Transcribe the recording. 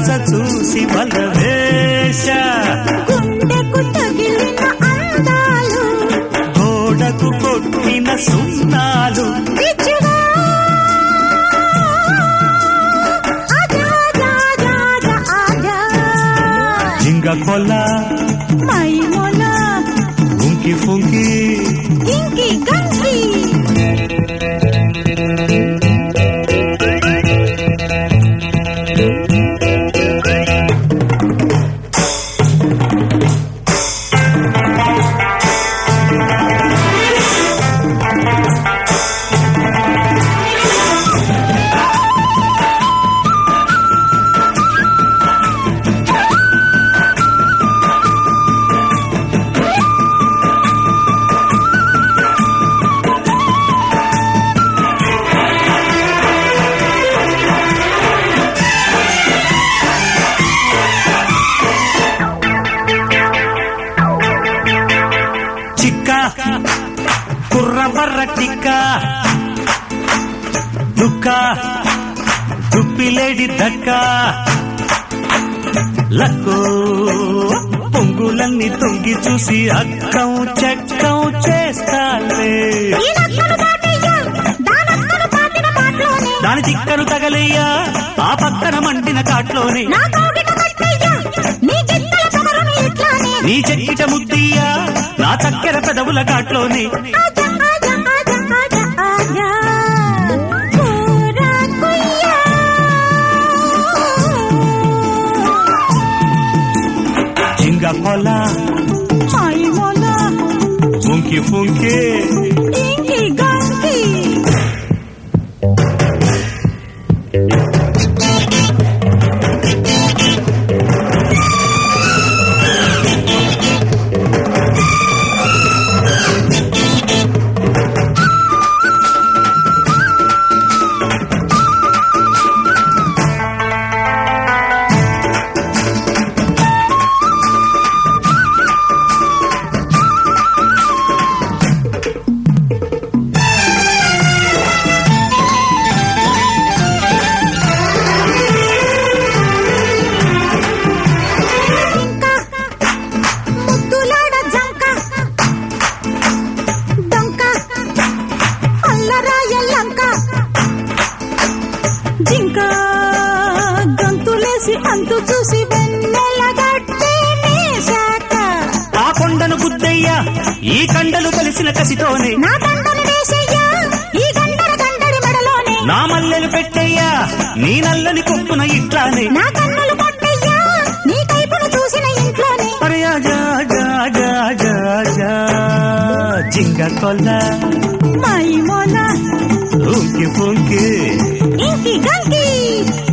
చూసి బలవేశ గుండెకు తగిలిన అందాలు గోడకు కొట్టిన సున్నాలు పిచ్చిగా ఆజా ఆజా ఆజా ఆజా జింగ కొల మై మొల ఉంకి ఫుంకి ఇంకి గంకి చిక్క కుర్రబర్ర టిక్క దుక్క దుప్పిలేడి దక్క లక్కో పొంగులన్నీ తొంగి చూసి అక్కం చెక్కం చేస్తాలే ఈ నక్కలు దాటయ్యా దానక్కలు పాతిన పాటలోనే దాని చిక్కను తగలయ్యా ఆ పక్కన మండిన కాట్లోనే నా కౌగిట కట్టయ్యా నీ గిట్టల పొగరుని ఇట్లానే నీ చెక్కిట ముద్దయ్యా నా చక్కెర పెదవుల కాట్లోనే ఆజా ఆజా ఆజా ఆజా ఆజా కూరా కుయ్యా జింగ కొల మై మొల ఫుంకి ఫుంకి ఇంకి గంకి ముద్దులాడ జంక దొంక అల్లరాయ లంక జింక గంతులేసి అంతు చూసి వెన్నెల గట్టే మేశాక ఆ కొండను గుద్దయ్యా ఈ కండలు కలిసిన కసితోనే నా దండలు వేసయ్యా ఈ గండర గండడి మెడలోనే నా మల్లెలు పెట్టయ్యా నీ నల్లని కొప్పున ఇట్లానే నా కన్నులు పట్టయ్యా నీ కైపును చూసిన ఇంట్లోనే అరే ఆజా ఆజా ఆజా ఆజా ఆజా జింగ కొల్ల మై మొల ఫుంకి ఫుంకి ఇంకి గంకి